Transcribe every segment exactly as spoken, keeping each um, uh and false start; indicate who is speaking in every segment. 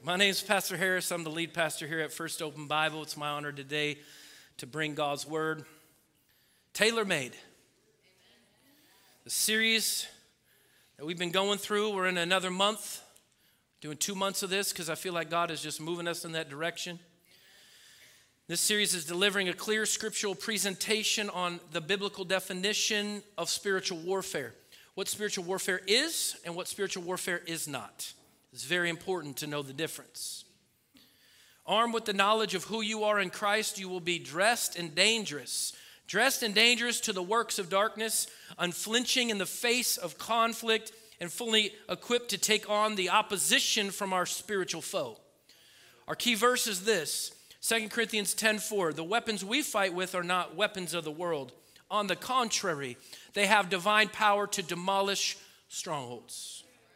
Speaker 1: My name is Pastor Harris. I'm the lead pastor here at First Open Bible. It's my honor today to bring God's Word, tailor-made. The series that we've been going through, we're in another month, doing two months of this because I feel like God is just moving us in that direction. This series is delivering a clear scriptural presentation on the biblical definition of spiritual warfare, what spiritual warfare is and what spiritual warfare is not. It's very important to know the difference. Armed with the knowledge of who you are in Christ, you will be dressed and dangerous. Dressed and dangerous to the works of darkness, unflinching in the face of conflict, and fully equipped to take on the opposition from our spiritual foe. Our key verse is this, Second Corinthians ten four. The weapons we fight with are not weapons of the world. On the contrary, they have divine power to demolish strongholds.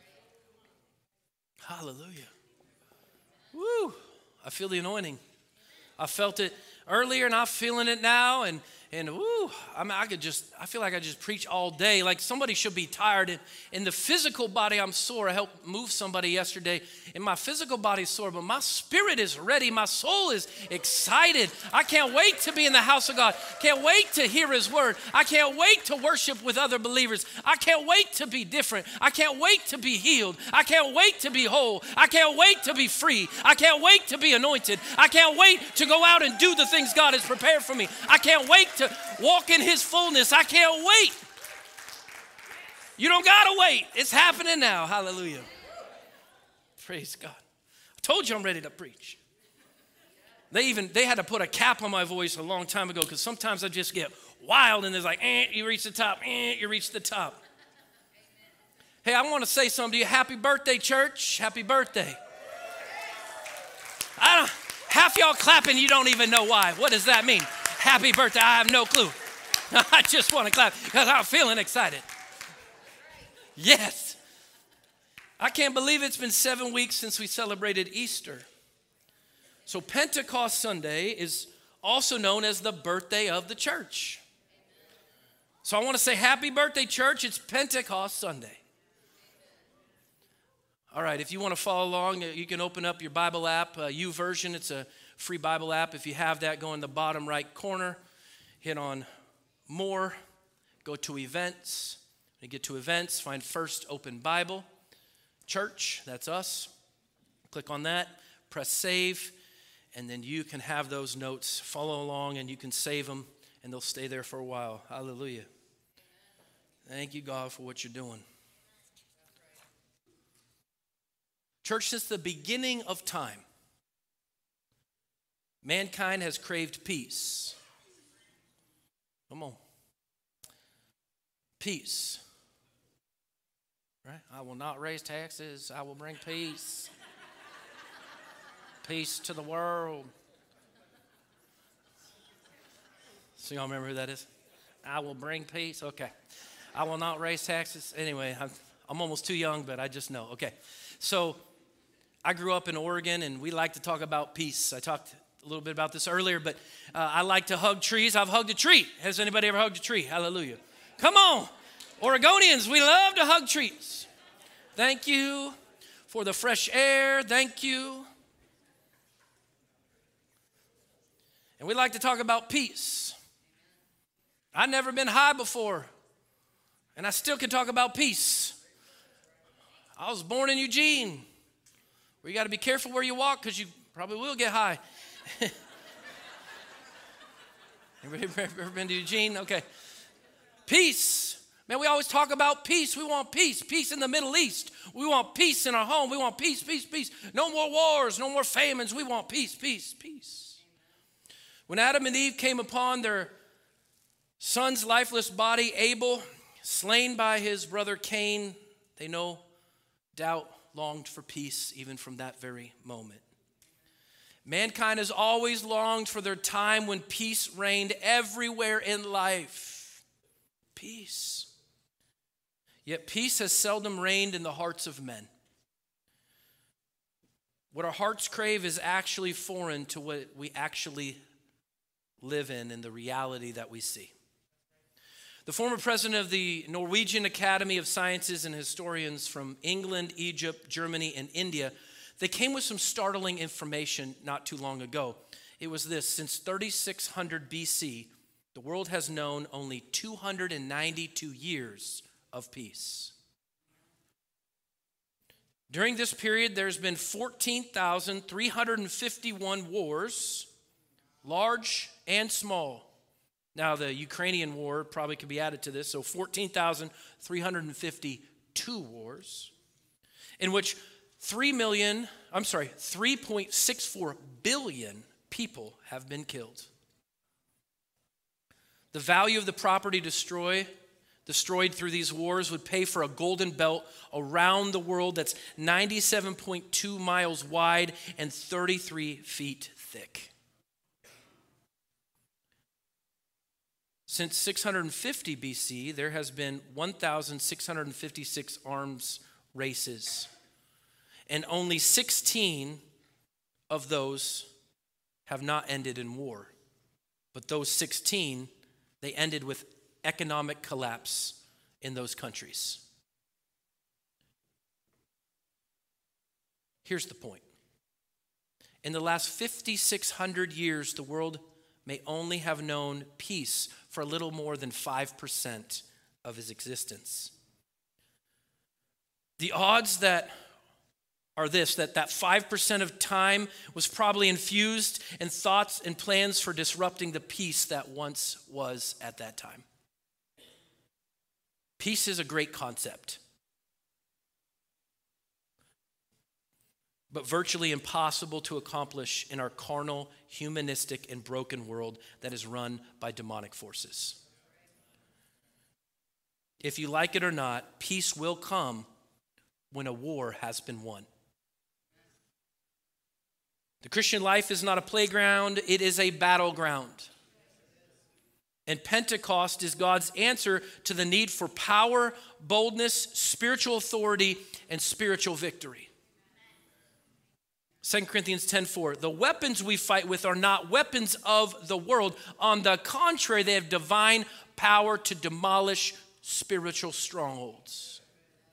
Speaker 1: Hallelujah. Woo. I feel the anointing. I felt it earlier and I'm feeling it now. And, and woo, I mean, I could just, I feel like I just preach all day. Like somebody should be tired. In, in the physical body, I'm sore. I helped move somebody yesterday. And my physical body's sore, but my spirit is ready. My soul is excited. I can't wait to be in the house of God. Can't wait to hear his word. I can't wait to worship with other believers. I can't wait to be different. I can't wait to be healed. I can't wait to be whole. I can't wait to be free. I can't wait to be anointed. I can't wait to go out and do the things God has prepared for me. I can't wait to walk in his fullness. I can't wait. You don't gotta wait. It's happening now. Hallelujah. Praise God. I told you I'm ready to preach. They even, they had to put a cap on my voice a long time ago because sometimes I just get wild and there's like, eh, you reach the top, eh, you reach the top. Hey, I want to say something to you. Happy birthday, church. Happy birthday. I don't, half y'all clapping, you don't even know why. What does that mean? Happy birthday. I have no clue. I just want to clap because I'm feeling excited. Yes. I can't believe it's been seven weeks since we celebrated Easter. So Pentecost Sunday is also known as the birthday of the church. So I want to say happy birthday, church. It's Pentecost Sunday. All right, if you want to follow along, you can open up your Bible app, uh, YouVersion. It's a free Bible app. If you have that, go in the bottom right corner, hit on More, go to Events. When you get to Events, find First Open Bible. Church, that's us. Click on that, press Save, and then you can have those notes. Follow along, and you can save them, and they'll stay there for a while. Hallelujah. Thank you, God, for what you're doing. Church, since the beginning of time, mankind has craved peace. Come on. Peace. Right? I will not raise taxes. I will bring peace. Peace to the world. So y'all remember who that is? I will bring peace. Okay. I will not raise taxes. Anyway, I'm, I'm almost too young, but I just know. Okay. So I grew up in Oregon, and we like to talk about peace. I talked a little bit about this earlier, but uh, I like to hug trees. I've hugged a tree. Has anybody ever hugged a tree? Hallelujah. Come on. Oregonians, we love to hug trees. Thank you for the fresh air. Thank you. And we like to talk about peace. I've never been high before, and I still can talk about peace. I was born in Eugene, where you got to be careful where you walk because you probably will get high. Everybody ever been to Eugene? Okay. Peace. Man, we always talk about peace. We want peace. Peace in the Middle East. We want peace in our home. We want peace, peace, peace. No more wars, no more famines. We want peace, peace, peace. When Adam and Eve came upon their son's lifeless body, Abel, slain by his brother Cain, they no doubt longed for peace even from that very moment. Mankind has always longed for their time when peace reigned everywhere in life. Peace. Yet peace has seldom reigned in the hearts of men. What our hearts crave is actually foreign to what we actually live in and the reality that we see. The former president of the Norwegian Academy of Sciences and historians from England, Egypt, Germany, and India they came with some startling information not too long ago. It was this: since thirty-six hundred B C, the world has known only two hundred ninety-two years of peace. During this period, there's been fourteen thousand three hundred fifty-one wars, large and small. Now, the Ukrainian war probably could be added to this, so fourteen thousand three hundred fifty-two wars, in which three million, I'm sorry, three point six four billion people have been killed. The value of the property destroyed destroyed through these wars would pay for a golden belt around the world that's ninety-seven point two miles wide and thirty-three feet thick. Since six hundred fifty B C, there has been one thousand six hundred fifty-six arms races, and only sixteen of those have not ended in war. But those sixteen, they ended with economic collapse in those countries. Here's the point. In the last fifty-six hundred years, the world may only have known peace for a little more than five percent of its existence. The odds that are this, that that five percent of time was probably infused in thoughts and plans for disrupting the peace that once was at that time. Peace is a great concept, but virtually impossible to accomplish in our carnal, humanistic, and broken world that is run by demonic forces. If you like it or not, peace will come when a war has been won. The Christian life is not a playground, it is a battleground. And Pentecost is God's answer to the need for power, boldness, spiritual authority, and spiritual victory. Second Corinthians ten four, the weapons we fight with are not weapons of the world. On the contrary, they have divine power to demolish spiritual strongholds.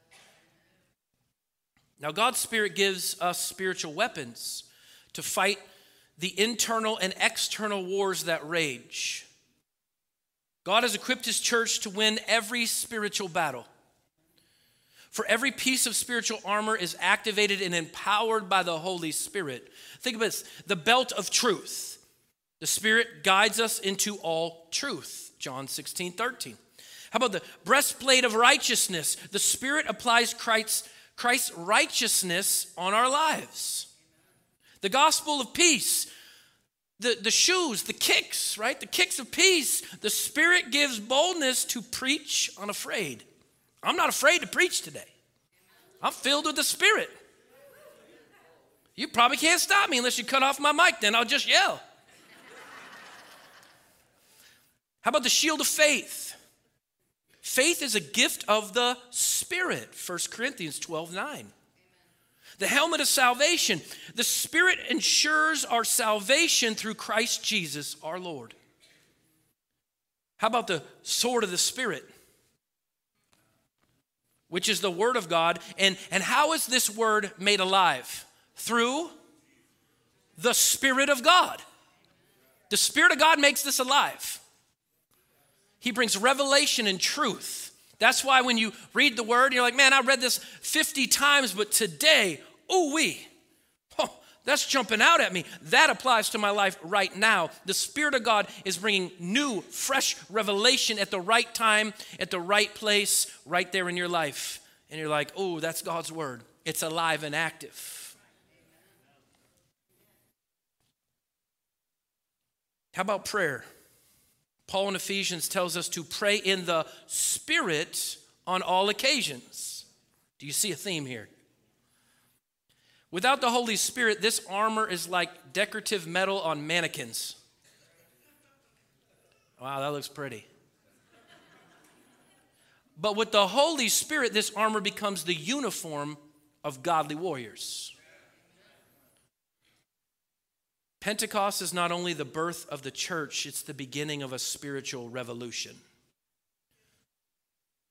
Speaker 1: Now, God's Spirit gives us spiritual weapons to fight the internal and external wars that rage. God has equipped his church to win every spiritual battle. For every piece of spiritual armor is activated and empowered by the Holy Spirit. Think of this, the belt of truth. The Spirit guides us into all truth, John sixteen thirteen. How about the breastplate of righteousness? The Spirit applies Christ's, Christ's righteousness on our lives. The gospel of peace, the, the shoes, the kicks, right? The kicks of peace. The Spirit gives boldness to preach unafraid. I'm not afraid to preach today. I'm filled with the Spirit. You probably can't stop me unless you cut off my mic, then I'll just yell. How about the shield of faith? Faith is a gift of the Spirit, First Corinthians twelve nine. The helmet of salvation. The Spirit ensures our salvation through Christ Jesus our Lord. How about the sword of the Spirit, which is the Word of God? And, and how is this Word made alive? Through the Spirit of God. The Spirit of God makes this alive. He brings revelation and truth. That's why when you read the Word, you're like, man, I read this fifty times, but today, ooh-wee, oh, that's jumping out at me. That applies to my life right now. The Spirit of God is bringing new, fresh revelation at the right time, at the right place, right there in your life. And you're like, oh, that's God's Word. It's alive and active. How about prayer? Paul in Ephesians tells us to pray in the Spirit on all occasions. Do you see a theme here? Without the Holy Spirit, this armor is like decorative metal on mannequins. Wow, that looks pretty. But with the Holy Spirit, this armor becomes the uniform of godly warriors. Pentecost is not only the birth of the church, it's the beginning of a spiritual revolution.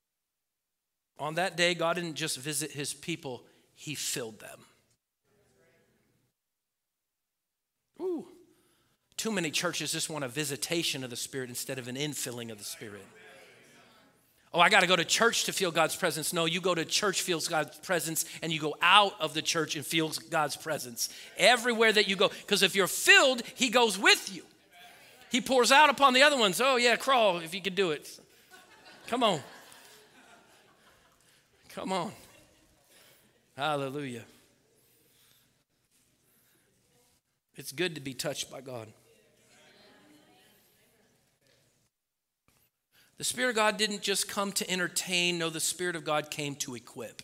Speaker 1: On that day, God didn't just visit his people, he filled them. too many churches just want a visitation of the Spirit instead of an infilling of the Spirit. Oh, I got to go to church to feel God's presence. No, you go to church, feels God's presence, and you go out of the church and feels God's presence. Everywhere that you go. Because if you're filled, he goes with you. He pours out upon the other ones. Oh, yeah, crawl if you could do it. Come on. Come on. Hallelujah. It's good to be touched by God. The Spirit of God didn't just come to entertain. No, the Spirit of God came to equip.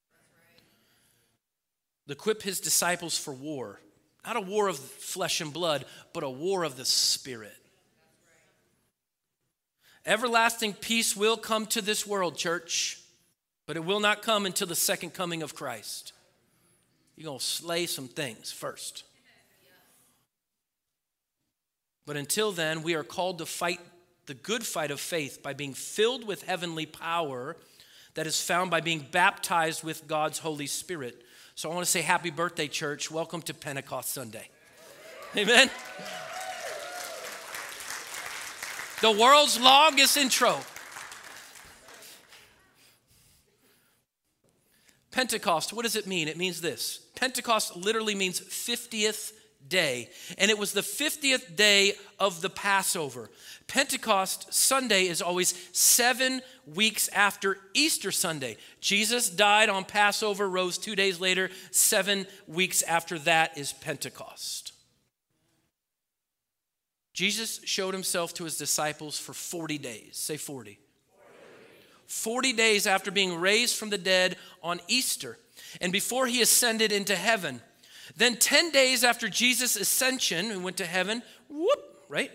Speaker 1: To equip his disciples for war. Not a war of flesh and blood, but a war of the Spirit. Everlasting peace will come to this world, church, but it will not come until the second coming of Christ. You're going to slay some things first. But until then, we are called to fight the good fight of faith by being filled with heavenly power that is found by being baptized with God's Holy Spirit. So I want to say happy birthday, church. Welcome to Pentecost Sunday. Amen. The world's longest intro. Pentecost, what does it mean? It means this. Pentecost literally means fiftieth day. And it was the fiftieth day of the Passover. Pentecost Sunday is always seven weeks after Easter Sunday. Jesus died on Passover, rose two days later. Seven weeks after that is Pentecost. Jesus showed himself to his disciples for forty days. Say forty. forty days after being raised from the dead on Easter. And before he ascended into heaven. Then ten days after Jesus' ascension, he went to heaven, whoop, right?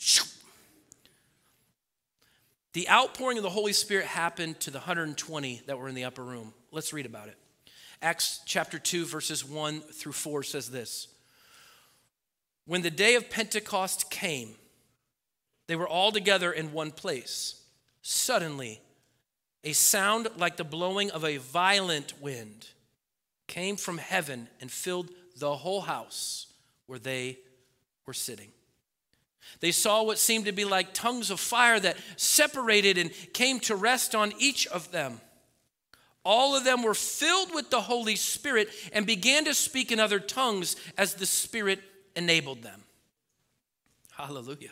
Speaker 1: The outpouring of the Holy Spirit happened to the one hundred twenty that were in the upper room. Let's read about it. Acts chapter two, verses one through four says this. When the day of Pentecost came, they were all together in one place. Suddenly, a sound like the blowing of a violent wind came from heaven and filled the whole house where they were sitting. They saw what seemed to be like tongues of fire that separated and came to rest on each of them. All of them were filled with the Holy Spirit and began to speak in other tongues as the Spirit enabled them. Hallelujah.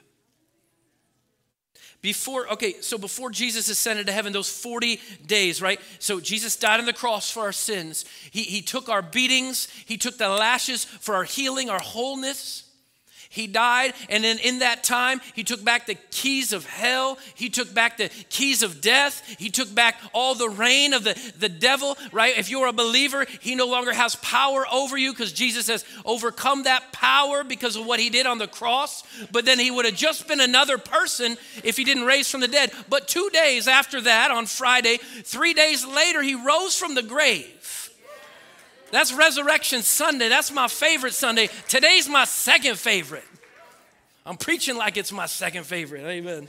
Speaker 1: Before, okay, so before Jesus ascended to heaven, those forty days, right? So Jesus died on the cross for our sins. He, he took our beatings. He took the lashes for our healing, our wholeness. He died, and then in that time, he took back the keys of hell. He took back the keys of death. He took back all the reign of the, the devil, right? If you're a believer, he no longer has power over you because Jesus has overcome that power because of what he did on the cross. But then he would have just been another person if he didn't raise from the dead. But two days after that, on Friday, three days later, he rose from the grave. That's Resurrection Sunday. That's my favorite Sunday. Today's my second favorite. I'm preaching like it's my second favorite. Amen.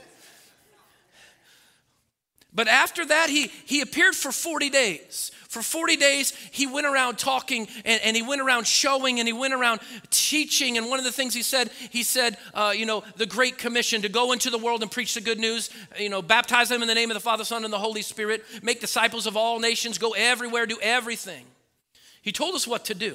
Speaker 1: But after that, he, he appeared for forty days. For forty days, he went around talking and, and he went around showing and he went around teaching. And one of the things he said, he said, uh, you know, the Great Commission to go into the world and preach the good news, you know, baptize them in the name of the Father, Son, and the Holy Spirit, make disciples of all nations, go everywhere, do everything. He told us what to do.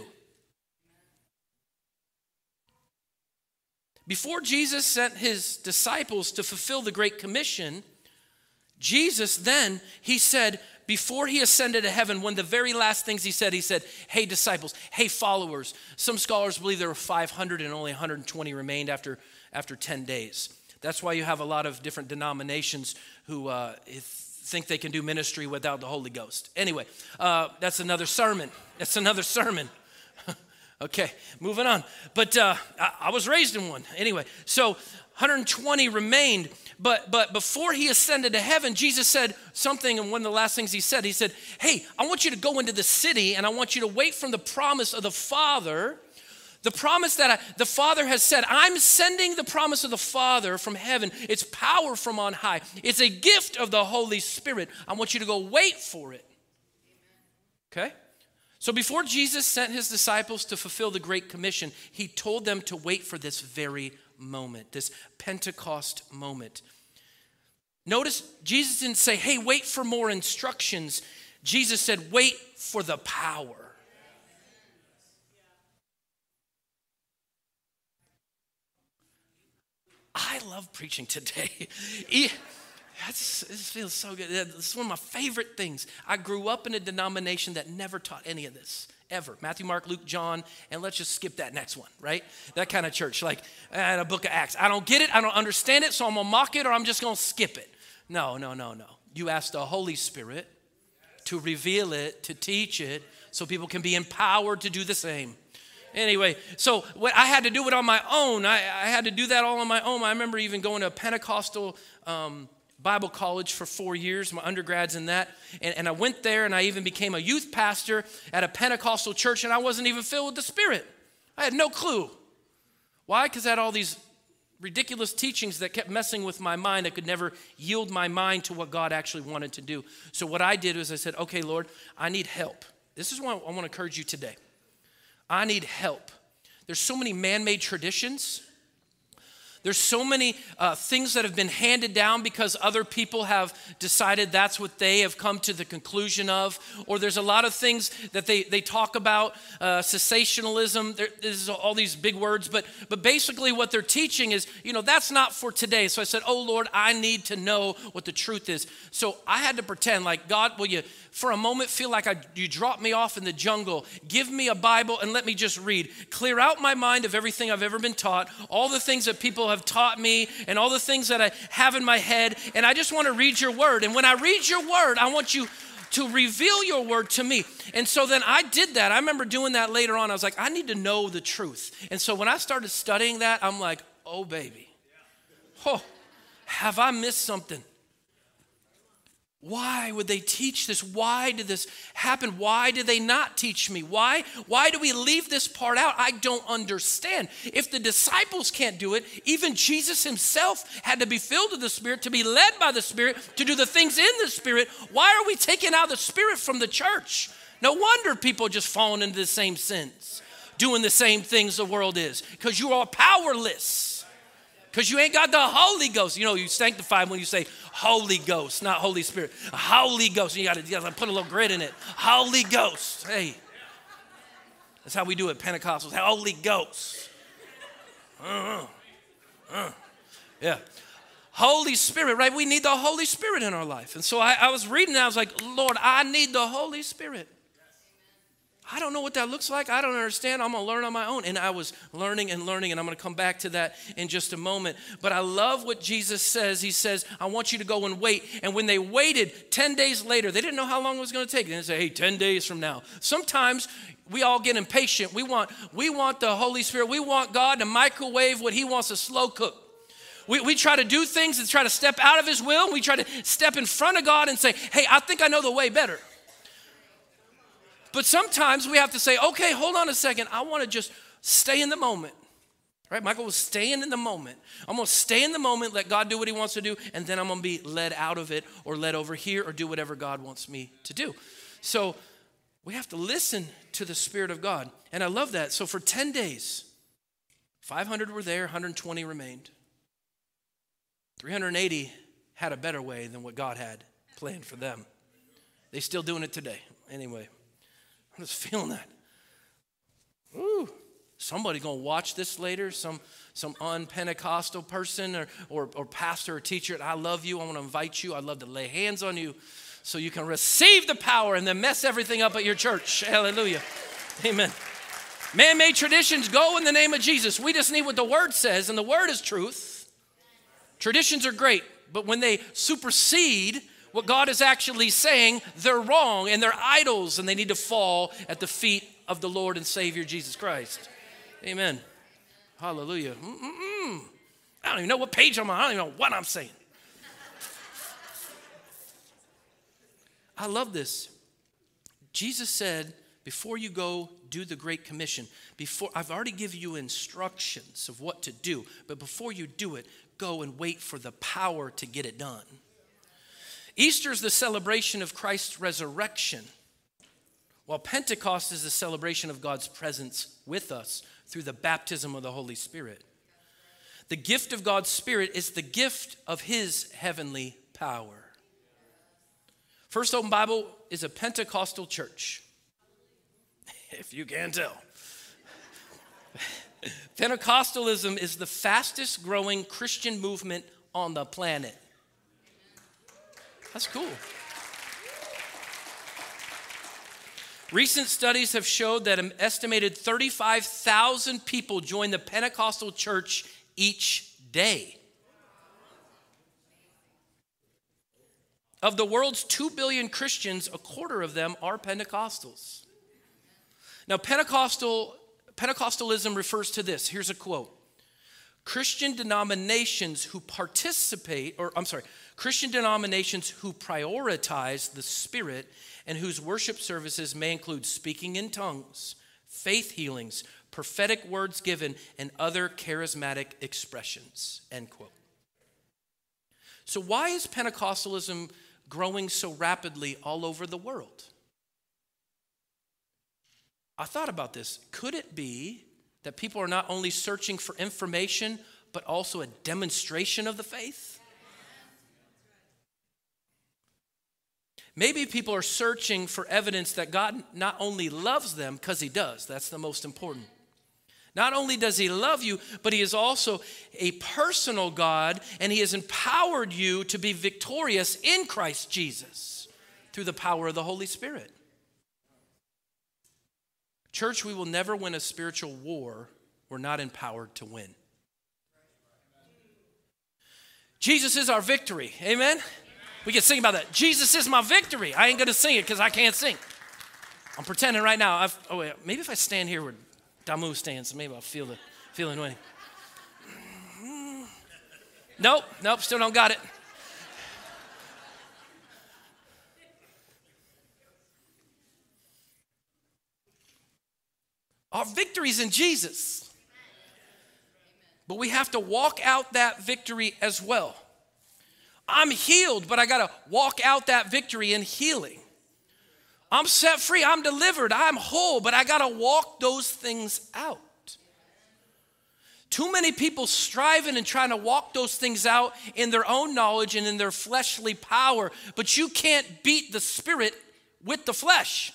Speaker 1: Before Jesus sent his disciples to fulfill the Great Commission, Jesus then, he said, before he ascended to heaven, one of the very last things he said, he said, hey disciples, hey followers. Some scholars believe there were five hundred and only one hundred twenty remained after, after ten days. That's why you have a lot of different denominations who uh, think they can do ministry without the Holy Ghost. Anyway, uh, that's another sermon. That's another sermon. Okay, moving on. But uh, I, I was raised in one. Anyway, so one hundred twenty remained. But but before he ascended to heaven, Jesus said something, and one of the last things he said, he said, hey, I want you to go into the city, and I want you to wait from the promise of the Father. The promise that I, the Father has said, I'm sending the promise of the Father from heaven. It's power from on high. It's a gift of the Holy Spirit. I want you to go wait for it. Okay? So before Jesus sent his disciples to fulfill the Great Commission, he told them to wait for this very moment, this Pentecost moment. Notice Jesus didn't say, hey, wait for more instructions. Jesus said, wait for the power. I love preaching today. This feels so good. This is one of my favorite things. I grew up in a denomination that never taught any of this, ever. Matthew, Mark, Luke, John, and let's just skip that next one, right? That kind of church, like uh, the book of Acts. I don't get it. I don't understand it, so I'm going to mock it or I'm just going to skip it. No, no, no, no. You ask the Holy Spirit to reveal it, to teach it, so people can be empowered to do the same. Anyway, so what I had to do it on my own. I, I had to do that all on my own. I remember even going to a Pentecostal um, Bible college for four years, my undergrads in that. And, and I went there and I even became a youth pastor at a Pentecostal church, and I wasn't even filled with the Spirit. I had no clue. Why? Because I had all these ridiculous teachings that kept messing with my mind. I could never yield my mind to what God actually wanted to do. So what I did was I said, okay, Lord, I need help. This is what I want to encourage you today. I need help. There's so many man-made traditions. There's so many uh, things that have been handed down because other people have decided that's what they have come to the conclusion of. Or there's a lot of things that they, they talk about, uh, cessationalism. There, there's all these big words. But, but basically what they're teaching is, you know, that's not for today. So I said, oh, Lord, I need to know what the truth is. So I had to pretend like, God, will you for a moment feel like I, you dropped me off in the jungle. Give me a Bible and let me just read. Clear out my mind of everything I've ever been taught, all the things that people have taught me and all the things that I have in my head. And I just want to read your word. And when I read your word, I want you to reveal your word to me. And so then I did that. I remember doing that later on. I was like, I need to know the truth. And so when I started studying that, I'm like, oh, baby. Oh, have I missed something? Why would they teach this? Why did this happen? Why did they not teach me? Why? Why do we leave this part out? I don't understand. If the disciples can't do it, even Jesus himself had to be filled with the Spirit, to be led by the Spirit, to do the things in the Spirit. Why are we taking out the Spirit from the church? No wonder people are just falling into the same sins, doing the same things the world is, because you are powerless. Because you ain't got the Holy Ghost. You know, you sanctify when you say Holy Ghost, not Holy Spirit. Holy Ghost. You got to put a little grit in it. Holy Ghost. Hey. That's how we do it, Pentecostals. Holy Ghost. Uh, uh, yeah. Holy Spirit, right? We need the Holy Spirit in our life. And so I, I was reading and I was like, Lord, I need the Holy Spirit. I don't know what that looks like. I don't understand. I'm going to learn on my own. And I was learning and learning, and I'm going to come back to that in just a moment. But I love what Jesus says. He says, I want you to go and wait. And when they waited ten days later, they didn't know how long it was going to take. They didn't say, hey, ten days from now. Sometimes we all get impatient. We want, we want the Holy Spirit. We want God to microwave what he wants to slow cook. We, we try to do things and try to step out of his will. We try to step in front of God and say, hey, I think I know the way better. But sometimes we have to say, okay, hold on a second. I want to just stay in the moment. Right? Michael was staying in the moment. I'm going to stay in the moment, let God do what he wants to do, and then I'm going to be led out of it or led over here or do whatever God wants me to do. So we have to listen to the Spirit of God. And I love that. So for ten days, five hundred were there, one hundred twenty remained. three hundred eighty had a better way than what God had planned for them. They're still doing it today. Anyway. I'm just feeling that. Ooh, somebody gonna watch this later, some some un-Pentecostal person or, or, or pastor or teacher. I love you. I want to invite you. I'd love to lay hands on you so you can receive the power and then mess everything up at your church. Hallelujah. Amen. Man-made traditions go in the name of Jesus. We just need what the word says, and the word is truth. Traditions are great, but when they supersede what God is actually saying, they're wrong and they're idols and they need to fall at the feet of the Lord and Savior Jesus Christ. Amen. Hallelujah. Mm-mm-mm. I don't even know what page I'm on. I don't even know what I'm saying. I love this. Jesus said, before you go do the Great Commission, before I've already given you instructions of what to do, but before you do it, go and wait for the power to get it done. Easter is the celebration of Christ's resurrection. while Pentecost is the celebration of God's presence with us through the baptism of the Holy Spirit. The gift of God's Spirit is the gift of his heavenly power. First Open Bible is a Pentecostal church, if you can tell. Pentecostalism is the fastest growing Christian movement on the planet. That's cool. Recent studies have showed that an estimated thirty-five thousand people join the Pentecostal church each day. Of the world's two billion Christians, a quarter of them are Pentecostals. Now, Pentecostal, Pentecostalism refers to this. Here's a quote. Christian denominations who participate, or I'm sorry, Christian denominations who prioritize the Spirit and whose worship services may include speaking in tongues, faith healings, prophetic words given, and other charismatic expressions, end quote. So why is Pentecostalism growing so rapidly all over the world? I thought about this. Could it be that people are not only searching for information, but also a demonstration of the faith? Maybe people are searching for evidence that God not only loves them, because he does, that's the most important. Not only does he love you, but he is also a personal God, and he has empowered you to be victorious in Christ Jesus through the power of the Holy Spirit. Church, we will never win a spiritual war we're not empowered to win. Jesus is our victory. Amen? We can sing about that. Jesus is my victory. I ain't going to sing it because I can't sing. I'm pretending right now. I've, oh, wait, maybe if I stand here where Damu stands, maybe I'll feel the feeling winning. Nope, nope, still don't got it. Our victory's in Jesus. But we have to walk out that victory as well. I'm healed, but I got to walk out that victory in healing. I'm set free, I'm delivered, I'm whole, but I got to walk those things out. Too many people striving and trying to walk those things out in their own knowledge and in their fleshly power, but you can't beat the Spirit with the flesh.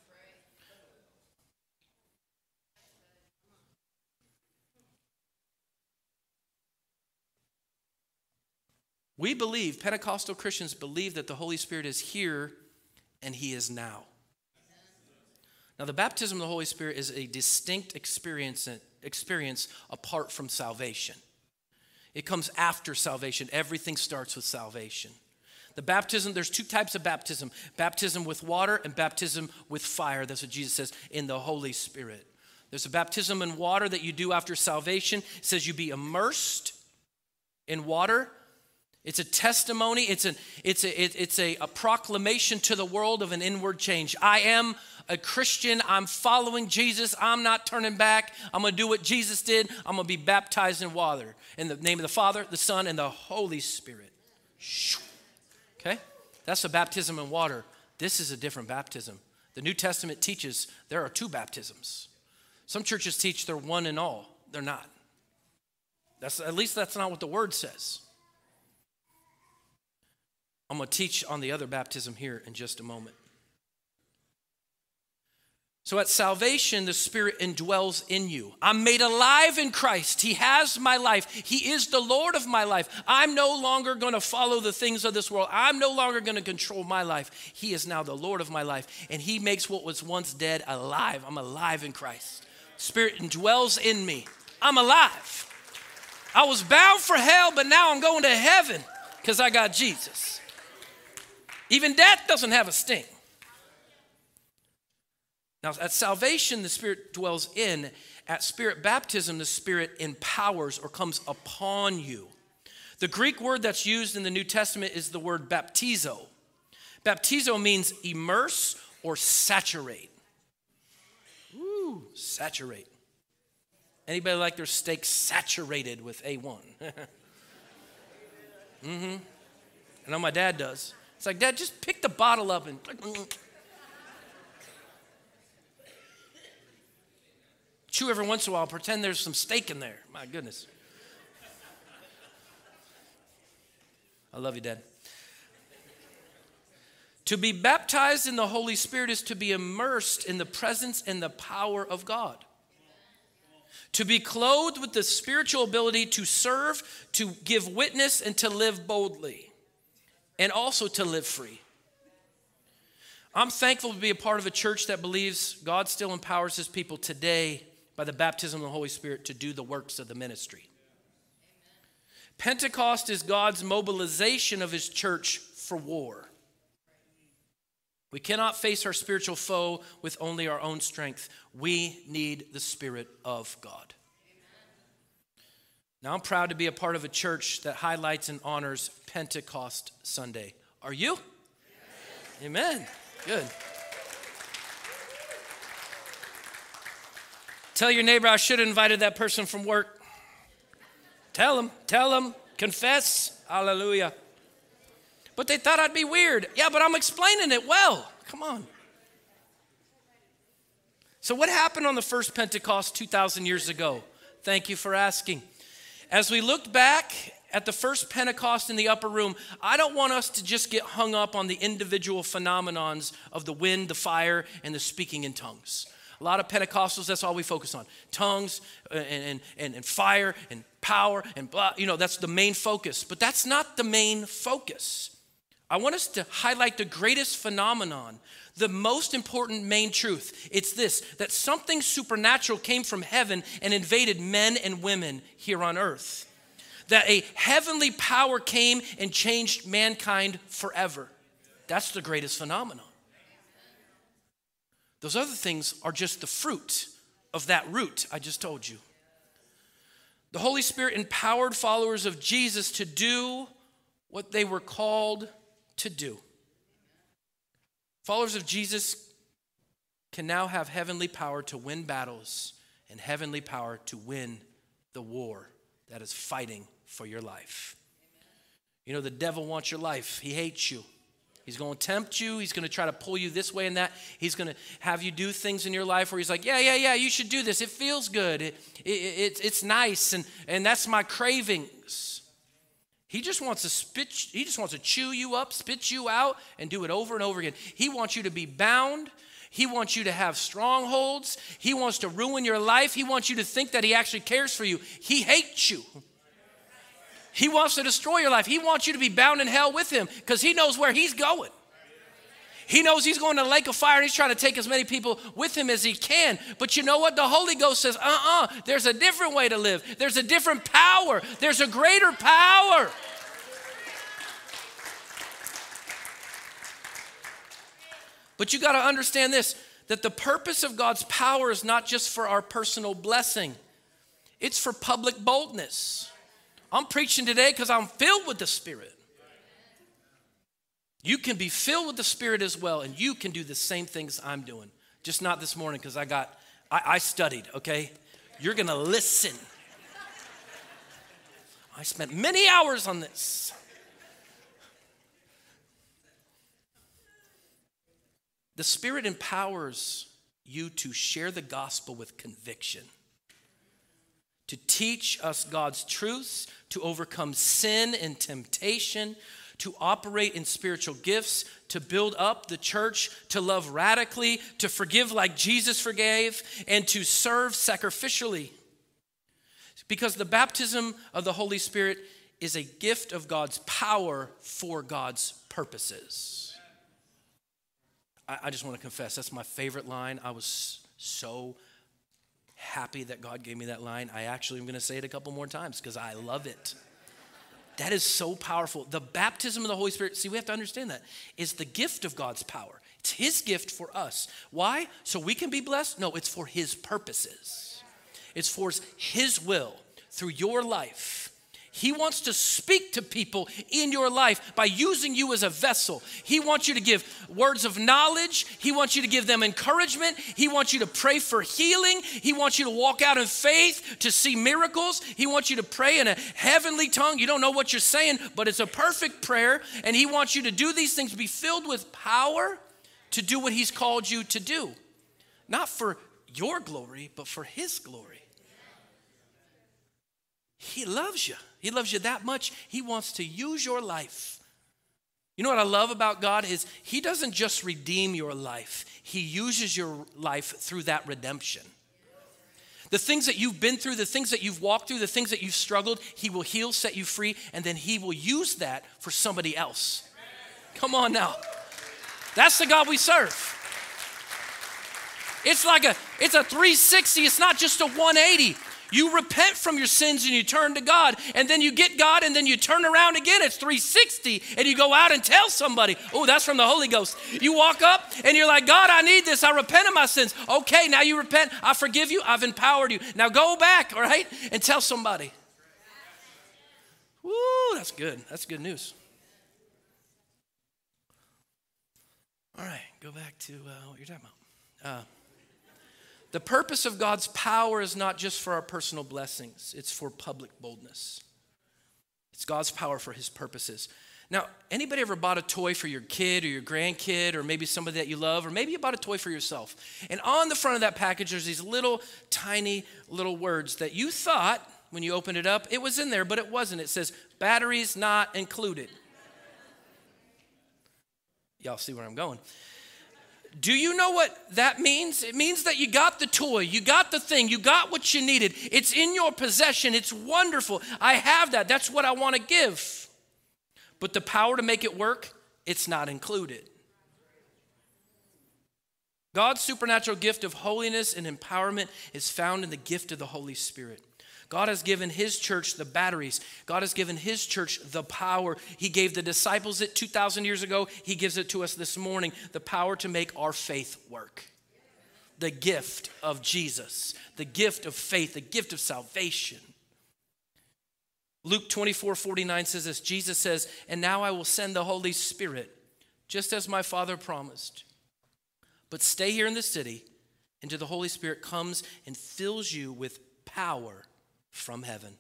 Speaker 1: We believe, Pentecostal Christians believe that the Holy Spirit is here and he is now. Now, the baptism of the Holy Spirit is a distinct experience, experience apart from salvation. It comes after salvation. Everything starts with salvation. The baptism, there's two types of baptism. Baptism with water and baptism with fire. That's what Jesus says, in the Holy Spirit. There's a baptism in water that you do after salvation. It says you be immersed in water. It's a testimony. It's, an, it's, a, it, it's a, a proclamation to the world of an inward change. I am a Christian. I'm following Jesus. I'm not turning back. I'm going to do what Jesus did. I'm going to be baptized in water. In the name of the Father, the Son, and the Holy Spirit. Okay? That's a baptism in water. This is a different baptism. The New Testament teaches there are two baptisms. Some churches teach they're one and all. They're not. That's, at least that's not what the Word says. I'm going to teach on the other baptism here in just a moment. So at salvation, the Spirit indwells in you. I'm made alive in Christ. He has my life. He is the Lord of my life. I'm no longer going to follow the things of this world. I'm no longer going to control my life. He is now the Lord of my life. And he makes what was once dead alive. I'm alive in Christ. Spirit indwells in me. I'm alive. I was bound for hell, but now I'm going to heaven because I got Jesus. Even death doesn't have a sting. Now, at salvation, the Spirit dwells in. At Spirit baptism, the Spirit empowers or comes upon you. The Greek word that's used in the New Testament is the word baptizo. Baptizo means immerse or saturate. Ooh, saturate. Anybody like their steak saturated with A one? mm-hmm. I know my dad does. It's like, Dad, just pick the bottle up and... Chew every once in a while, pretend there's some steak in there. My goodness. I love you, Dad. To be baptized in the Holy Spirit is to be immersed in the presence and the power of God. To be clothed with the spiritual ability to serve, to give witness, and to live boldly. And also to live free. I'm thankful to be a part of a church that believes God still empowers his people today by the baptism of the Holy Spirit to do the works of the ministry. Pentecost is God's mobilization of his church for war. We cannot face our spiritual foe with only our own strength. We need the Spirit of God. Now, I'm proud to be a part of a church that highlights and honors Pentecost Sunday. Are you? Yes. Amen. Good. Tell your neighbor I should have invited that person from work. Tell them, tell them, confess. Hallelujah. But they thought I'd be weird. Yeah, but I'm explaining it well. Come on. So what happened on the first Pentecost two thousand years ago? Thank you for asking. As we looked back at the first Pentecost in the upper room, I don't want us to just get hung up on the individual phenomenons of the wind, the fire, and the speaking in tongues. A lot of Pentecostals, that's all we focus on. Tongues and, and, and fire and power and blah, you know, that's the main focus. But that's not the main focus. I want us to highlight the greatest phenomenon, the most important main truth. It's this, that something supernatural came from heaven and invaded men and women here on earth. That a heavenly power came and changed mankind forever. That's the greatest phenomenon. Those other things are just the fruit of that root I just told you. The Holy Spirit empowered followers of Jesus to do what they were called to do. Followers of Jesus can now have heavenly power to win battles and heavenly power to win the war that is fighting for your life. You know, the devil wants your life. He hates you. He's going to tempt you. He's going to try to pull you this way and that. He's going to have you do things in your life where he's like, yeah, yeah, yeah, you should do this. It feels good. It, it, it, it's nice, and, and that's my cravings. He just wants to spit, he just wants to chew you up, spit you out, and do it over and over again. He wants you to be bound. He wants you to have strongholds. He wants to ruin your life. He wants you to think that he actually cares for you. He hates you. He wants to destroy your life. He wants you to be bound in hell with him because he knows where he's going. He knows he's going to the lake of fire and he's trying to take as many people with him as he can. But you know what? The Holy Ghost says, uh-uh, there's a different way to live. There's a different power. There's a greater power. But you got to understand this, that the purpose of God's power is not just for our personal blessing. It's for public boldness. I'm preaching today because I'm filled with the Spirit. You can be filled with the Spirit as well, and you can do the same things I'm doing. Just not this morning because I got, I, I studied, okay? You're going to listen. I spent many hours on this. The Spirit empowers you to share the gospel with conviction, to teach us God's truths, to overcome sin and temptation, to operate in spiritual gifts, to build up the church, to love radically, to forgive like Jesus forgave, and to serve sacrificially. Because the baptism of the Holy Spirit is a gift of God's power for God's purposes. I, I just want to confess, that's my favorite line. I was so happy that God gave me that line. I actually am going to say it a couple more times because I love it. That is so powerful. The baptism of the Holy Spirit, see, we have to understand that, is the gift of God's power. It's his gift for us. Why? So we can be blessed? No, it's for his purposes. It's for his will through your life. He wants to speak to people in your life by using you as a vessel. He wants you to give words of knowledge. He wants you to give them encouragement. He wants you to pray for healing. He wants you to walk out in faith to see miracles. He wants you to pray in a heavenly tongue. You don't know what you're saying, but it's a perfect prayer. And he wants you to do these things, be filled with power to do what he's called you to do. Not for your glory, but for his glory. He loves you. He loves you that much. He wants to use your life. You know what I love about God is he doesn't just redeem your life. He uses your life through that redemption. The things that you've been through, the things that you've walked through, the things that you've struggled, he will heal, set you free, and then he will use that for somebody else. Come on now. That's the God we serve. It's like a, it's a three sixty. It's not just a one eighty. You repent from your sins and you turn to God, and then you get God, and then you turn around again. It's three sixty, and you go out and tell somebody. Oh, that's from the Holy Ghost. You walk up, and you're like, God, I need this. I repent of my sins. Okay, now you repent. I forgive you. I've empowered you. Now go back, all right, and tell somebody. Woo, that's good. That's good news. All right, go back to uh, what you're talking about. Uh, The purpose of God's power is not just for our personal blessings. It's for public boldness. It's God's power for his purposes. Now, anybody ever bought a toy for your kid or your grandkid or maybe somebody that you love, or maybe you bought a toy for yourself? And on the front of that package, there's these little tiny little words that you thought when you opened it up, it was in there, but it wasn't. It says, batteries not included. Y'all see where I'm going. Do you know what that means? It means that you got the toy, you got the thing, you got what you needed. It's in your possession. It's wonderful. I have that. That's what I want to give. But the power to make it work, it's not included. God's supernatural gift of holiness and empowerment is found in the gift of the Holy Spirit. God has given his church the batteries. God has given his church the power. He gave the disciples it two thousand years ago. He gives it to us this morning, the power to make our faith work. The gift of Jesus, the gift of faith, the gift of salvation. Luke twenty-four forty-nine says this, Jesus says, and now I will send the Holy Spirit, just as my Father promised. But stay here in the city until the Holy Spirit comes and fills you with power from heaven.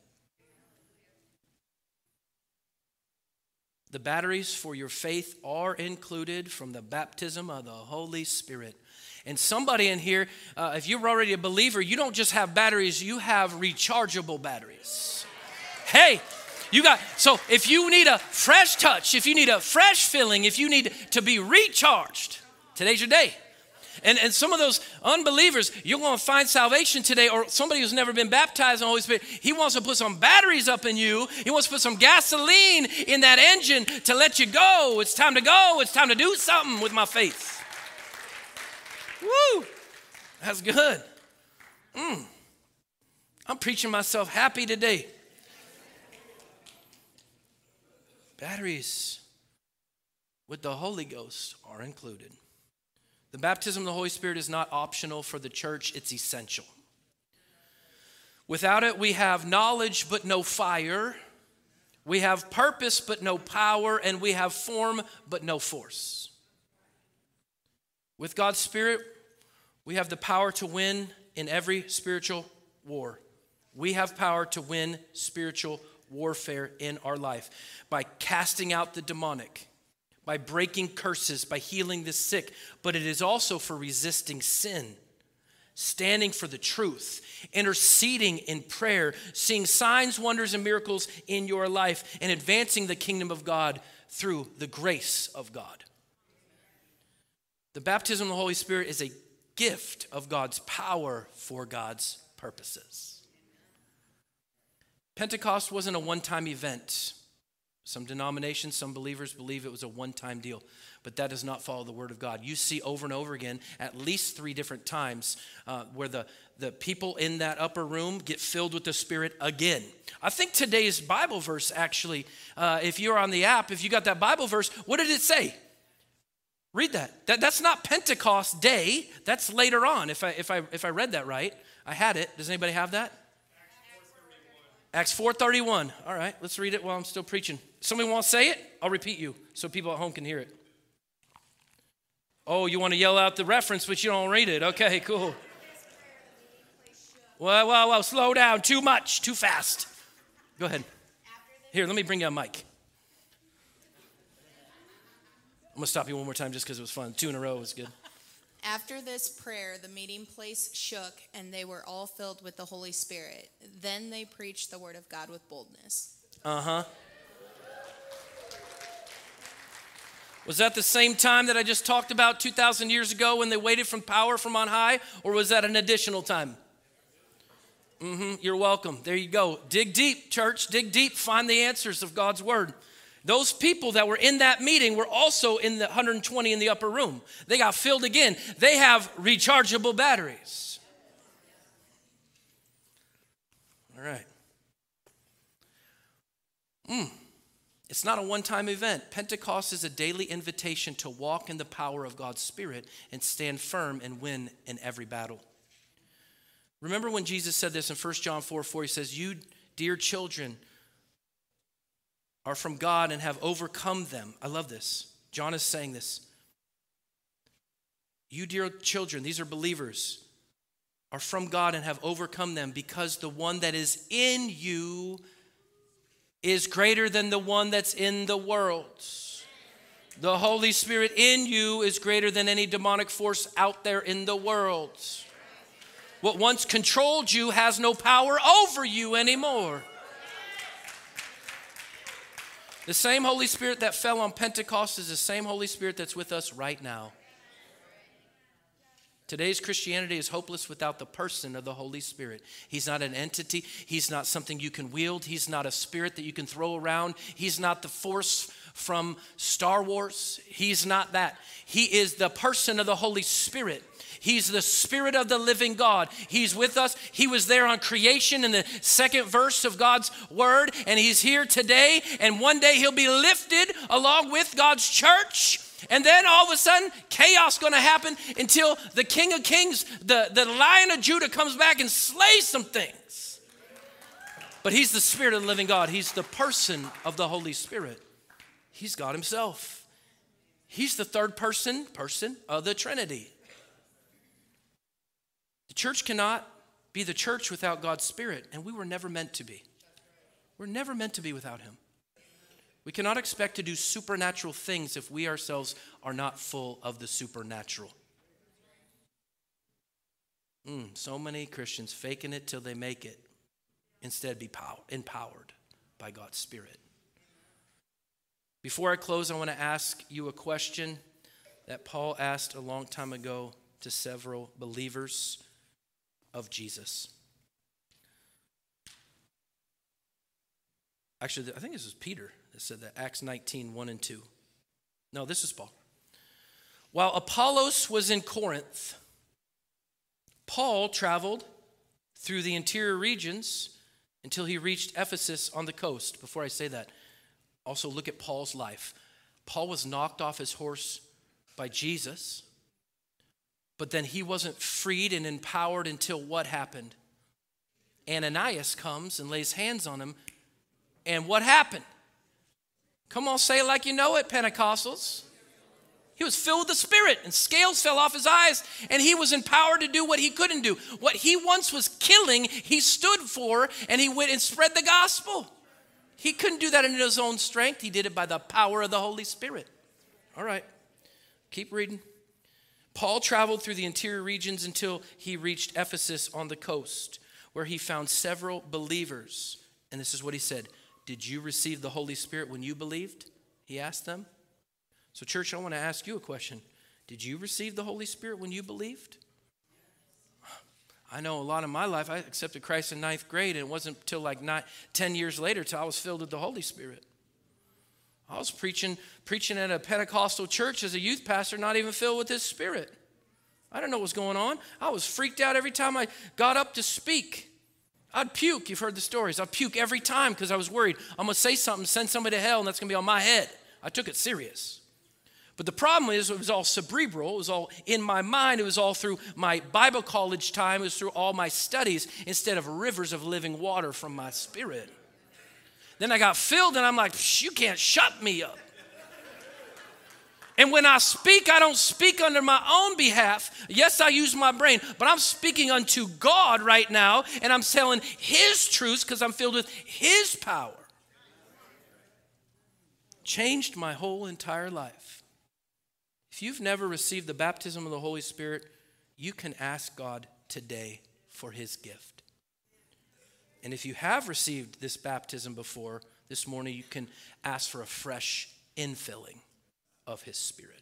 Speaker 1: The batteries for your faith are included from the baptism of the Holy Spirit. And somebody in here, uh, if you're already a believer, you don't just have batteries, you have rechargeable batteries. Hey, you got, so if you need a fresh touch, if you need a fresh filling, if you need to be recharged, today's your day. And, and some of those unbelievers, you're going to find salvation today, or somebody who's never been baptized in the Holy Spirit, he wants to put some batteries up in you. He wants to put some gasoline in that engine to let you go. It's time to go. It's time to do something with my faith. Woo! That's good. Mm. I'm preaching myself happy today. Batteries with the Holy Ghost are included. The baptism of the Holy Spirit is not optional for the church, it's essential. Without it, we have knowledge but no fire. We have purpose but no power, and we have form but no force. With God's Spirit, we have the power to win in every spiritual war. We have power to win spiritual warfare in our life by casting out the demonic, by breaking curses, by healing the sick, but it is also for resisting sin, standing for the truth, interceding in prayer, seeing signs, wonders, and miracles in your life, and advancing the kingdom of God through the grace of God. The baptism of the Holy Spirit is a gift of God's power for God's purposes. Pentecost wasn't a one-time event. Some denominations, some believers believe it was a one-time deal, but that does not follow the word of God. You see over and over again, at least three different times, uh, where the, the people in that upper room get filled with the Spirit again. I think today's Bible verse, actually, uh, if you're on the app, if you got that Bible verse, what did it say? Read that. that. That's not Pentecost Day. That's later on, if I, if, I, if I read that right. I had it. Does anybody have that? Acts four thirty-one. All right, let's read it while I'm still preaching. Somebody want to say it? I'll repeat you so people at home can hear it. Oh, you want to yell out the reference, but you don't read it. Okay, cool. Well, well, well, slow down. Too much, too fast. Go ahead. Here, let me bring you a mic. I'm going to stop you one more time just because it was fun. Two in a row was good.
Speaker 2: After this prayer, the meeting place shook, and they were all filled with the Holy Spirit. Then they preached the word of God with boldness.
Speaker 1: Uh-huh. Was that the same time that I just talked about two thousand years ago when they waited for power from on high, or was that an additional time? Mm-hmm. You're welcome. There you go. Dig deep, church. Dig deep. Find the answers of God's word. Those people that were in that meeting were also in the one hundred twenty in the upper room. They got filled again. They have rechargeable batteries. All right. Mm. It's not a one-time event. Pentecost is a daily invitation to walk in the power of God's Spirit and stand firm and win in every battle. Remember when Jesus said this in First John four four, he says, "You, dear children, are from God and have overcome them." I love this. John is saying this. You, dear children, these are believers, are from God and have overcome them, because the one that is in you is greater than the one that's in the world. The Holy Spirit in you is greater than any demonic force out there in the world. What once controlled you has no power over you anymore. The same Holy Spirit that fell on Pentecost is the same Holy Spirit that's with us right now. Today's Christianity is hopeless without the person of the Holy Spirit. He's not an entity. He's not something you can wield. He's not a spirit that you can throw around. He's not the force from Star Wars. He's not that. He is the person of the Holy Spirit. He's the Spirit of the living God. He's with us. He was there on creation in the second verse of God's word, and he's here today, and one day he'll be lifted along with God's church. And then all of a sudden, chaos going to happen until the King of Kings, the, the Lion of Judah, comes back and slays some things. But he's the Spirit of the living God. He's the person of the Holy Spirit. He's God himself. He's the third person, person of the Trinity. The church cannot be the church without God's Spirit, and we were never meant to be. We're never meant to be without him. We cannot expect to do supernatural things if we ourselves are not full of the supernatural. Mm, so many Christians faking it till they make it, instead be power, empowered by God's Spirit. Before I close, I want to ask you a question that Paul asked a long time ago to several believers of Jesus. Actually, I think this is Peter that said that, Acts nineteen, one and two. No, this is Paul. While Apollos was in Corinth, Paul traveled through the interior regions until he reached Ephesus on the coast. Before I say that, also look at Paul's life. Paul was knocked off his horse by Jesus, but then he wasn't freed and empowered until what happened? Ananias comes and lays hands on him, and what happened? Come on, say it like you know it, Pentecostals. He was filled with the Spirit, and scales fell off his eyes, and he was empowered to do what he couldn't do. What he once was killing, he stood for, and he went and spread the gospel. He couldn't do that in his own strength. He did it by the power of the Holy Spirit. All right, keep reading. Paul traveled through the interior regions until he reached Ephesus on the coast, where he found several believers. And this is what he said. Did you receive the Holy Spirit when you believed? He asked them. So church, I want to ask you a question. Did you receive the Holy Spirit when you believed? I know a lot of my life, I accepted Christ in ninth grade, and it wasn't until like nine, ten years later till I was filled with the Holy Spirit. I was preaching, preaching at a Pentecostal church as a youth pastor, not even filled with his Spirit. I didn't know what was going on. I was freaked out every time I got up to speak. I'd puke. You've heard the stories. I'd puke every time because I was worried. I'm going to say something, send somebody to hell, and that's going to be on my head. I took it serious. But the problem is it was all cerebral. It was all in my mind. It was all through my Bible college time. It was through all my studies instead of rivers of living water from my spirit. Then I got filled, and I'm like, you can't shut me up. And when I speak, I don't speak under my own behalf. Yes, I use my brain, but I'm speaking unto God right now, and I'm telling his truths because I'm filled with his power. Changed my whole entire life. If you've never received the baptism of the Holy Spirit, you can ask God today for his gift. And if you have received this baptism before, this morning you can ask for a fresh infilling of his Spirit.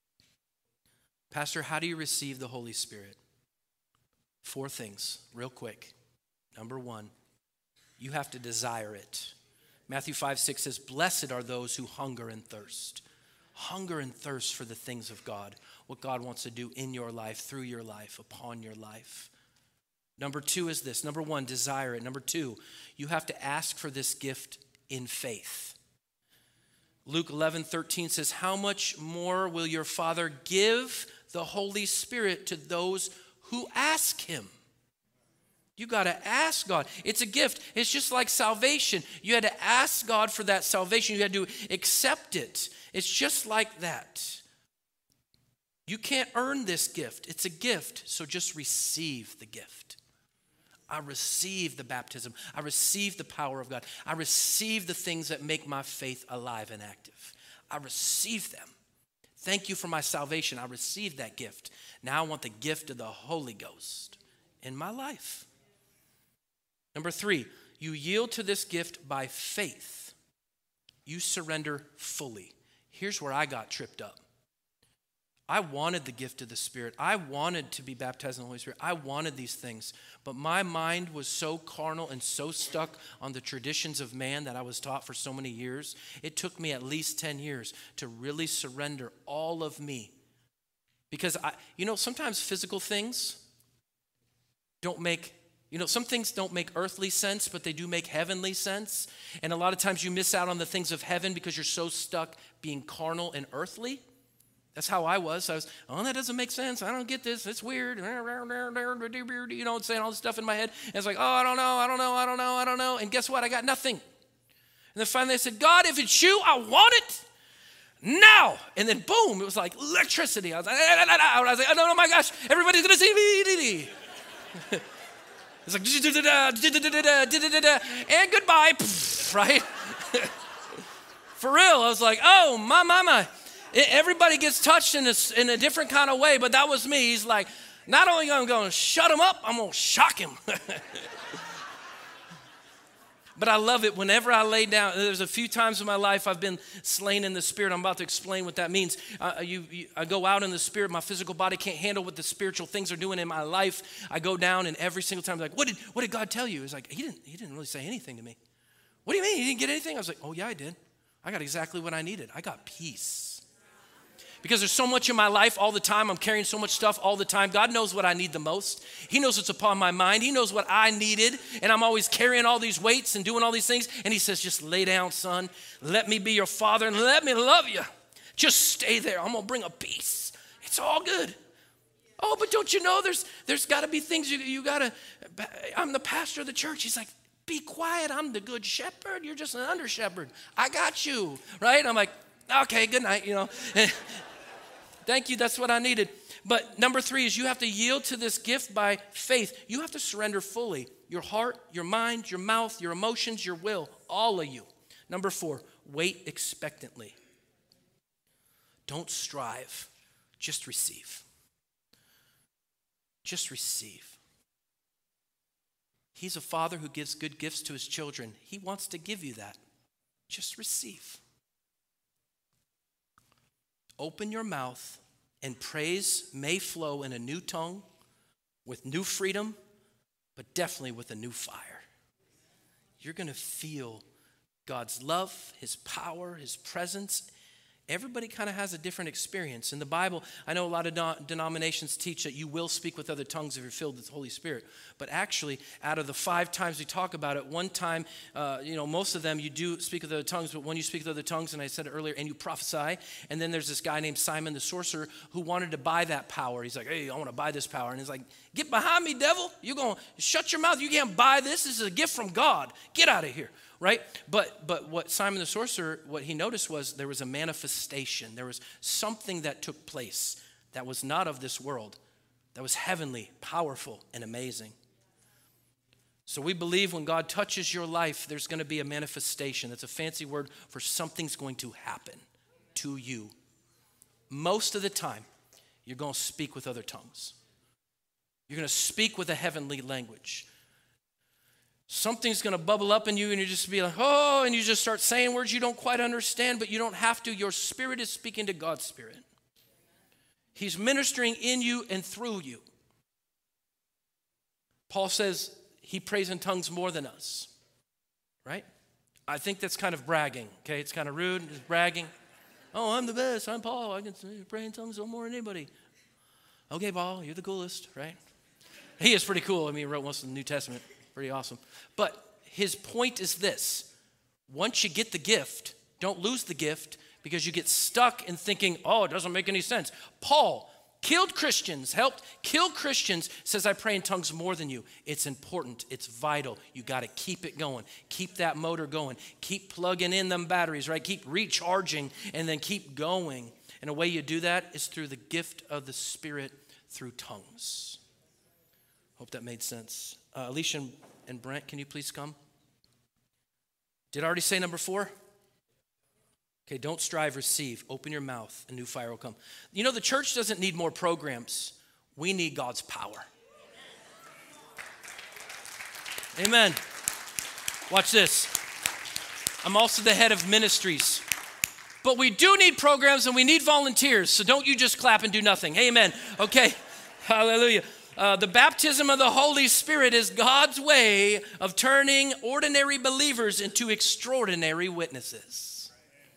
Speaker 1: Pastor, how do you receive the Holy Spirit? Four things, real quick. Number one, you have to desire it. Matthew five, six says, blessed are those who hunger and thirst. Hunger and thirst for the things of God, what God wants to do in your life, through your life, upon your life. Number two is this. Number one, desire it. Number two, you have to ask for this gift in faith. Luke eleven, thirteen says, how much more will your Father give the Holy Spirit to those who ask him? You got to ask God. It's a gift. It's just like salvation. You had to ask God for that salvation. You had to accept it. It's just like that. You can't earn this gift. It's a gift, so just receive the gift. I receive the baptism. I receive the power of God. I receive the things that make my faith alive and active. I receive them. Thank you for my salvation. I received that gift. Now I want the gift of the Holy Ghost in my life. Number three, you yield to this gift by faith. You surrender fully. Here's where I got tripped up. I wanted the gift of the Spirit. I wanted to be baptized in the Holy Spirit. I wanted these things. But my mind was so carnal and so stuck on the traditions of man that I was taught for so many years. It took me at least ten years to really surrender all of me. Because, I, you know, sometimes physical things don't make, you know, some things don't make earthly sense, but they do make heavenly sense. And a lot of times you miss out on the things of heaven because you're so stuck being carnal and earthly. That's how I was. I was, oh, that doesn't make sense. I don't get this. It's weird. You know, saying all this stuff in my head. And it's like, oh, I don't know, I don't know, I don't know, I don't know. And guess what? I got nothing. And then finally I said, God, if it's you, I want it now. And then boom, it was like electricity. I was like, I was like, oh, no, no, my gosh, everybody's going to see me. It's like, and goodbye, right? For real, I was like, oh, my, my, my. Everybody gets touched in a, in a different kind of way, but that was me. He's like, not only am I going to shut him up, I'm going to shock him. But I love it. Whenever I lay down, there's a few times in my life I've been slain in the Spirit. I'm about to explain what that means. Uh, you, you, I go out in the Spirit. My physical body can't handle what the spiritual things are doing in my life. I go down, and every single time, I'm like, what did, what did God tell you? He's like, he didn't, he didn't really say anything to me. What do you mean? He didn't get anything? I was like, oh, yeah, I did. I got exactly what I needed. I got peace. Because there's so much in my life all the time. I'm carrying so much stuff all the time. God knows what I need the most. He knows what's upon my mind. He knows what I needed. And I'm always carrying all these weights and doing all these things. And he says, just lay down, son. Let me be your father and let me love you. Just stay there. I'm going to bring a peace. It's all good. Oh, but don't you know there's there's got to be things you, you got to, I'm the pastor of the church. He's like, be quiet. I'm the good shepherd. You're just an under shepherd. I got you, right? I'm like, okay, good night, you know. Thank you, that's what I needed. But number three is you have to yield to this gift by faith. You have to surrender fully. Your heart, your mind, your mouth, your emotions, your will, all of you. Number four, wait expectantly. Don't strive, just receive. Just receive. He's a father who gives good gifts to his children. He wants to give you that. Just receive. Open your mouth and praise may flow in a new tongue with new freedom, but definitely with a new fire. You're going to feel God's love, his power, his presence. Everybody kind of has a different experience. In the Bible, I know a lot of de- denominations teach that you will speak with other tongues if you're filled with the Holy Spirit. But actually, out of the five times we talk about it, one time, uh, you know, most of them you do speak with other tongues, but when you speak with other tongues, and I said it earlier, and you prophesy, and then there's this guy named Simon the sorcerer who wanted to buy that power. He's like, hey, I want to buy this power. And he's like, get behind me, devil. You're going to shut your mouth. You can't buy this. This is a gift from God. Get out of here. Right? But but what Simon the sorcerer, what he noticed was there was a manifestation. There was something that took place that was not of this world, that was heavenly, powerful, and amazing. So we believe when God touches your life, there's going to be a manifestation. That's a fancy word for something's going to happen to you. most of the time, you're going to speak with other tongues. You're going to speak with a heavenly language. Something's going to bubble up in you and you just be like, oh, and you just start saying words you don't quite understand, but you don't have to. Your spirit is speaking to God's spirit. He's ministering in you and through you. Paul says he prays in tongues more than us, right? I think that's kind of bragging, okay? It's kind of rude, it's bragging. Oh, I'm the best, I'm Paul, I can pray in tongues more than anybody. Okay, Paul, you're the coolest, right? He is pretty cool. I mean, he wrote most of the New Testament. Pretty awesome. But his point is this. Once you get the gift, don't lose the gift because you get stuck in thinking, oh, it doesn't make any sense. Paul killed Christians, helped kill Christians, says, I pray in tongues more than you. It's important. It's vital. You got to keep it going. Keep that motor going. Keep plugging in them batteries, right? Keep recharging and then keep going. And the way you do that is through the gift of the Spirit through tongues. Hope that made sense. Uh, Alicia and Brent, can you please come? Did I already say number four? Okay, don't strive, receive. Open your mouth, a new fire will come. You know, the church doesn't need more programs. We need God's power. Amen. Watch this. I'm also the head of ministries. But we do need programs and we need volunteers. So don't you just clap and do nothing. Amen. Okay. Hallelujah. Uh, the baptism of the Holy Spirit is God's way of turning ordinary believers into extraordinary witnesses.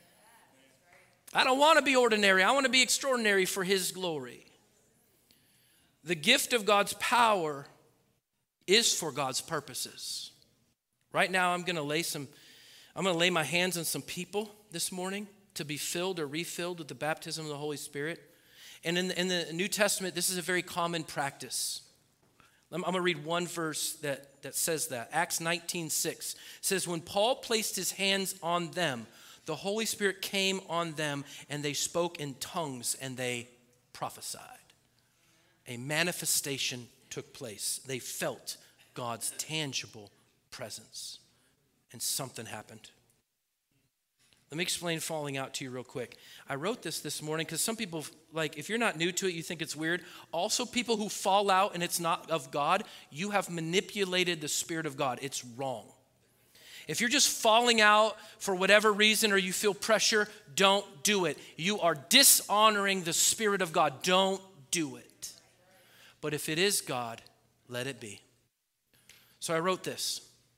Speaker 1: I don't want to be ordinary. I want to be extraordinary for His glory. The gift of God's power is for God's purposes. Right now, I'm going to lay some, I'm going to lay my hands on some people this morning to be filled or refilled with the baptism of the Holy Spirit. And in the, in the New Testament, this is a very common practice. I'm, I'm going to read one verse that, that says that. Acts nineteen six says, when Paul placed his hands on them, the Holy Spirit came on them, and they spoke in tongues, and they prophesied. A manifestation took place. They felt God's tangible presence, and something happened. Let me explain falling out to you real quick. I wrote this this morning because some people, like, if you're not new to it, you think it's weird. Also, people who fall out and it's not of God, you have manipulated the Spirit of God. It's wrong. If you're just falling out for whatever reason or you feel pressure, don't do it. You are dishonoring the Spirit of God. Don't do it. But if it is God, let it be. So I wrote this.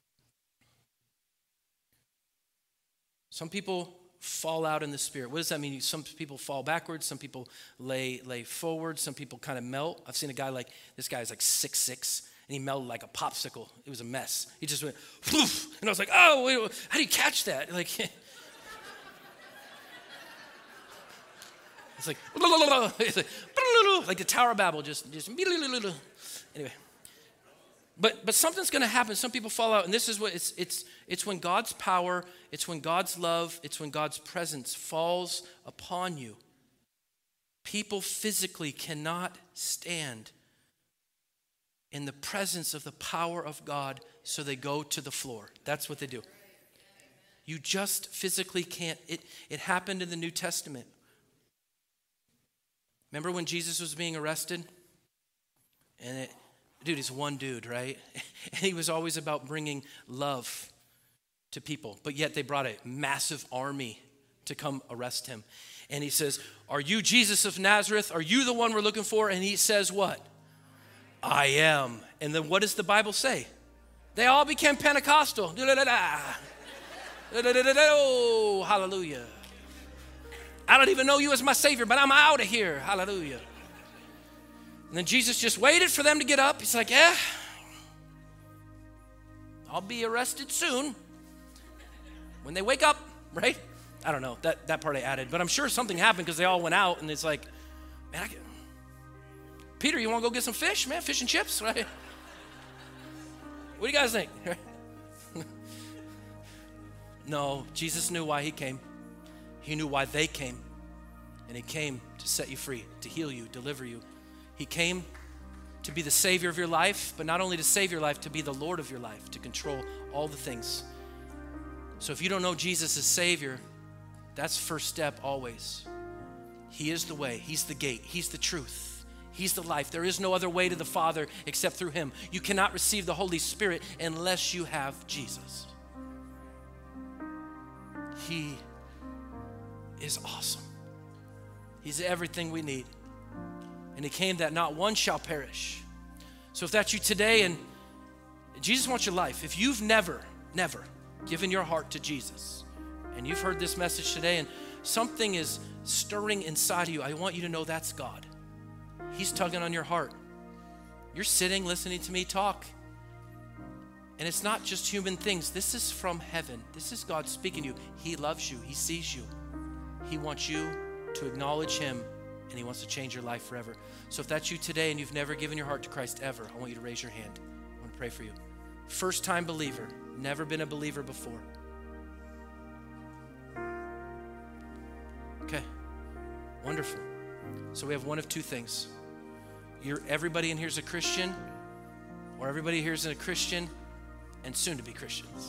Speaker 1: Some people fall out in the Spirit. What does that mean? Some people fall backwards. Some people lay lay forward. Some people kind of melt. I've seen a guy like, this guy's like six six, and he melted like a popsicle. It was a mess. He just went, poof, and I was like, oh, wait, how do you catch that? Like, it's like, it's like, like the Tower of Babel, just, just, anyway. But but something's going to happen. Some people fall out, and this is what it's it's it's when God's power, it's when God's love, it's when God's presence falls upon you. People physically cannot stand in the presence of the power of God, so they go to the floor. That's what they do. You just physically can't. It it happened in the New Testament. Remember when Jesus was being arrested? And it Dude, he's one dude, right? And he was always about bringing love to people. But yet they brought a massive army to come arrest him. And he says, are you Jesus of Nazareth? Are you the one we're looking for? And he says what? I am. And then what does the Bible say? They all became Pentecostal. Oh, hallelujah. I don't even know you as my Savior, but I'm out of here. Hallelujah. And then Jesus just waited for them to get up. He's like, yeah, I'll be arrested soon when they wake up, right? I don't know, that, that part I added. But I'm sure something happened because they all went out, and it's like, man, I can... Peter, you want to go get some fish, man? Fish and chips, right? What do you guys think? No, Jesus knew why he came. He knew why they came. And he came to set you free, to heal you, deliver you. He came to be the Savior of your life, but not only to save your life, to be the Lord of your life, to control all the things. So if you don't know Jesus as Savior, that's first step always. He is the way. He's the gate. He's the truth. He's the life. There is no other way to the Father except through him. You cannot receive the Holy Spirit unless you have Jesus. He is awesome. He's everything we need. And he came that not one shall perish. So if that's you today and Jesus wants your life, if you've never, never given your heart to Jesus and you've heard this message today and something is stirring inside of you, I want you to know that's God. He's tugging on your heart. You're sitting listening to me talk. And it's not just human things. This is from heaven. This is God speaking to you. He loves you. He sees you. He wants you to acknowledge him, and he wants to change your life forever. So if that's you today and you've never given your heart to Christ ever, I want you to raise your hand. I want to pray for you. First time believer, never been a believer before. Okay, wonderful. So we have one of two things. You're, everybody in here is a Christian, or everybody here is a Christian and soon to be Christians.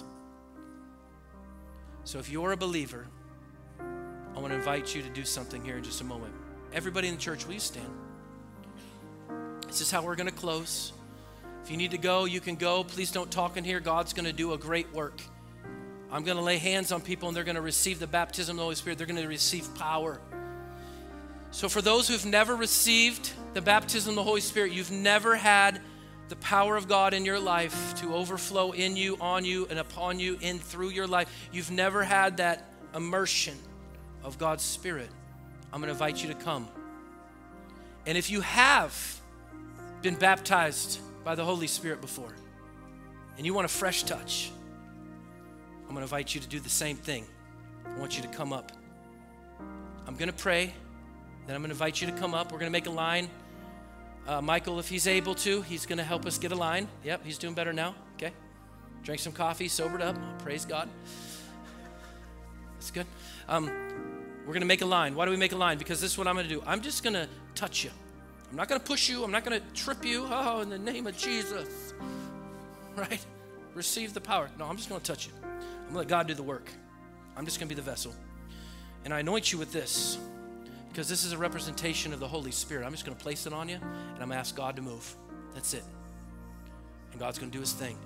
Speaker 1: So if you're a believer, I want to invite you to do something here in just a moment. Everybody in the church, will you stand? This is how we're going to close. If you need to go, you can go. Please don't talk in here. God's going to do a great work. I'm going to lay hands on people and they're going to receive the baptism of the Holy Spirit. They're going to receive power. So for those who've never received the baptism of the Holy Spirit, you've never had the power of God in your life to overflow in you, on you, and upon you, in through your life. You've never had that immersion of God's Spirit. I'm going to invite you to come. And if you have been baptized by the Holy Spirit before and you want a fresh touch, I'm going to invite you to do the same thing. I want you to come up. I'm going to pray. Then I'm going to invite you to come up. We're going to make a line. Uh, Michael, if he's able to, he's going to help us get a line. Yep, he's doing better now. Okay. Drank some coffee, sobered up. Praise God. That's good. Um, we're going to make a line. Why do we make a line? Because this is what I'm going to do. I'm just going to touch you. I'm not going to push you. I'm not going to trip you. Oh, in the name of Jesus. Right? Receive the power. No, I'm just going to touch you. I'm going to let God do the work. I'm just going to be the vessel. And I anoint you with this because this is a representation of the Holy Spirit. I'm just going to place it on you, and I'm going to ask God to move. That's it. And God's going to do his thing.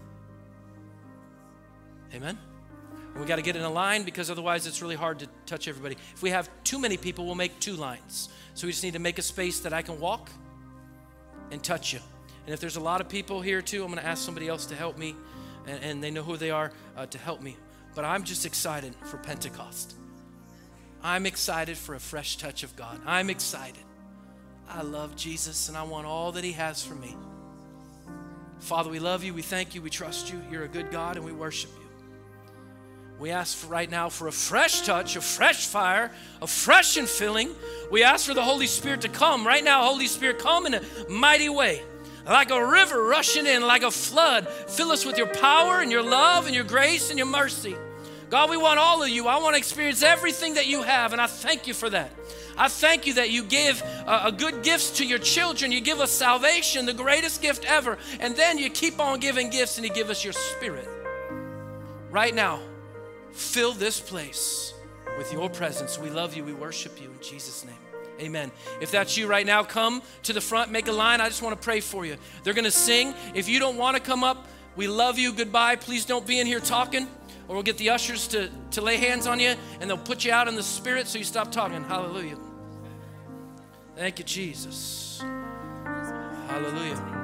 Speaker 1: Amen? And we got to get in a line because otherwise it's really hard to touch everybody. If we have too many people, we'll make two lines. So we just need to make a space that I can walk and touch you. And if there's a lot of people here too, I'm going to ask somebody else to help me, and, and they know who they are uh, to help me. But I'm just excited for Pentecost. I'm excited for a fresh touch of God. I'm excited. I love Jesus and I want all that he has for me. Father, we love you. We thank you. We trust you. You're a good God and we worship you. We ask for right now for a fresh touch, a fresh fire, a fresh infilling. We ask for the Holy Spirit to come right now. Holy Spirit, come in a mighty way. Like a river rushing in, like a flood. Fill us with your power and your love and your grace and your mercy. God, we want all of you. I want to experience everything that you have, and I thank you for that. I thank you that you give uh, a good gifts to your children. You give us salvation, the greatest gift ever, and then you keep on giving gifts and you give us your Spirit. Right now, fill this place with your presence. We love you. We worship you in Jesus' name. Amen. If that's you right now, come to the front, make a line. I just want to pray for you. They're going to sing. If you don't want to come up, we love you. Goodbye. Please don't be in here talking, or we'll get the ushers to, to lay hands on you, and they'll put you out in the Spirit so you stop talking. Hallelujah. Thank you, Jesus. Hallelujah.